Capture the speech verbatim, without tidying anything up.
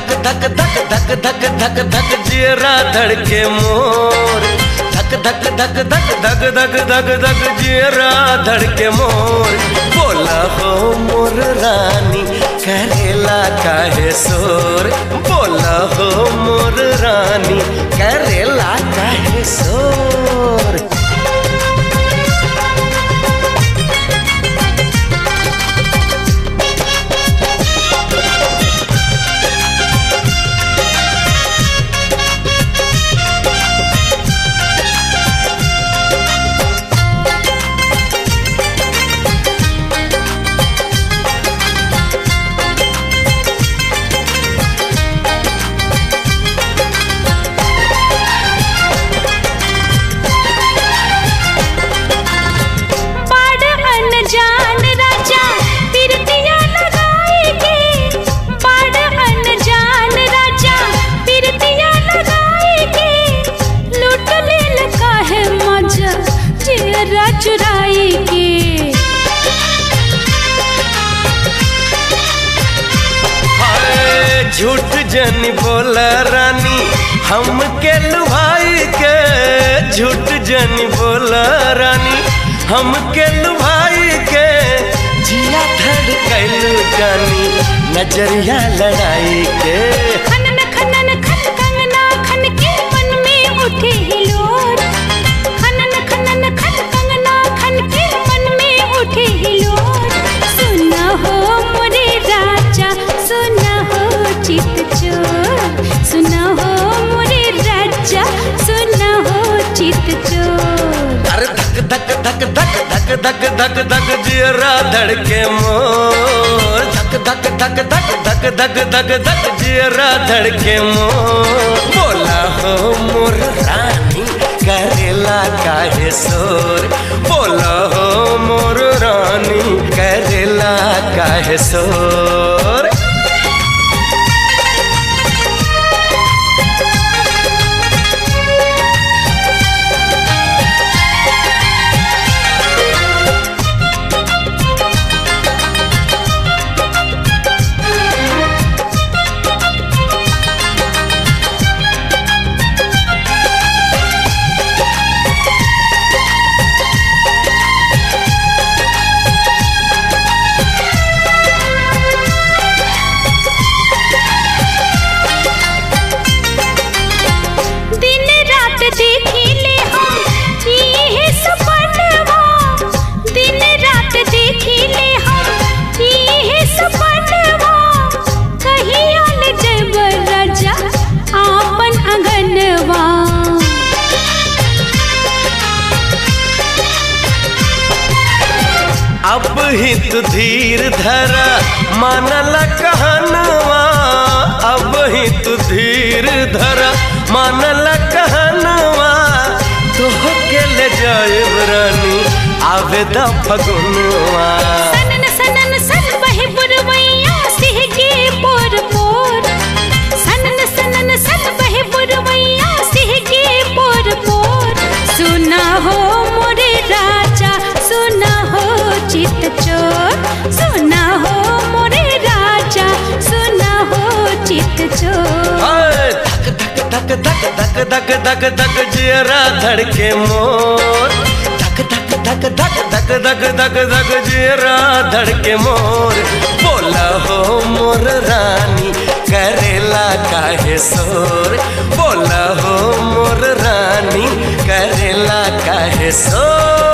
धक धक धक धक धक धक धक जियरा धड़के मोर, धक धक धक धक धक धक धक धक जियरा धड़के मोर। बोला हो मोर रानी करेला काहे शोर, बोला हो मोर रानी करेला काहे शोर। चुराई के हाय झूठ जनी बोला रानी हम के लुभाई के, झूठ जनी बोला रानी हम के लुभाई के। जिया धड़कैलू जानी नजरिया लड़ाई के, खनन खनन खन कंगना खन के मन में उठे हिलोर, खनन खनन खन के मन में उठे हिलोर। सुना हो मोरे राजा सुना हो चित चोर, सुना हो मोरे राजा सुना हो चित चोर। अरे धक धक धक धक धक धक धक धक जियरा धड़के मोर, धक धक धक धक धक धक धक धक जियरा धड़के मोर। बोला हो मोर रानी करेला काहे शोर, बोला हो मोर रानी करेला काहे शोर। अब ही तू धीर धरा मानला कहनवा, अब ही तू धीर धरा मानला कहनवा। तोह के ले जाएब रानी आवेदा फगुनवा, सनन सनन सन बहे बुरवैया सिह के पोर पोर, सनन सनन सन बहे बुरवैया सिह के पोर पोर। सुना हो मोरे राजा सुना हो चित चोर, सुना हो मोरे राजा सुना हो चित चोर। धक धक धक धक धक धक धक जियरा धड़के मोर, धक धक धक धक धक धक धक धक जियरा धड़के मोर। बोला हो मोर रानी करेला काहे शोर, बोला हो मोर रानी करेला काहे शोर।